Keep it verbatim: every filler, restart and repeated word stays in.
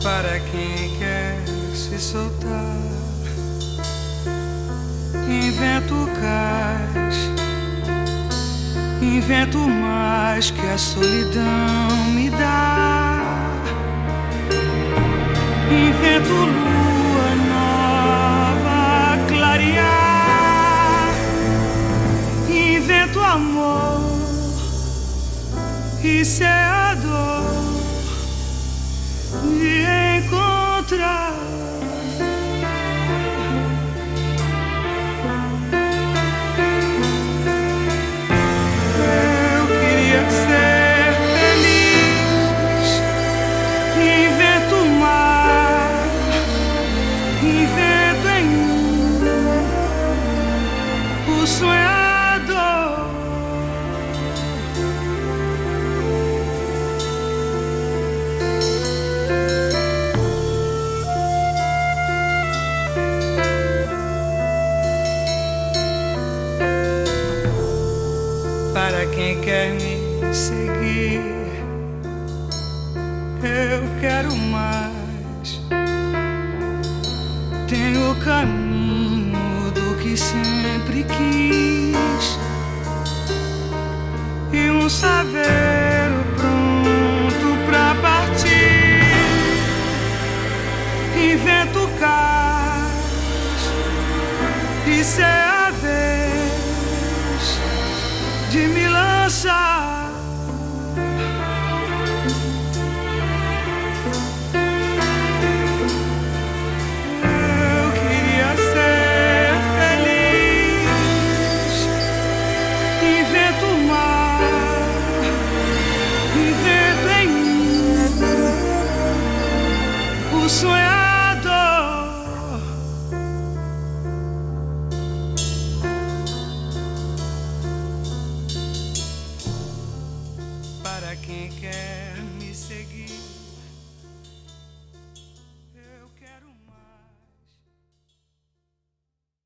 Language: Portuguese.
para quem quer se soltar. Invento cais, invento mais que a solidão me dá. Invento lua nova a clarear. Invento amor e ser a dor de encontrar. Eu queria ser feliz. Invento o mar, invento em mim o sonhador. Para quem quer me seguir, eu quero mais. Tenho o caminho do que sempre quis e um saveiro pronto pra partir. Invento cais e ser a vez de me lançar. Eu queria ser feliz. Invento o mar, invento em mim o sonhador. Para quem quer me seguir.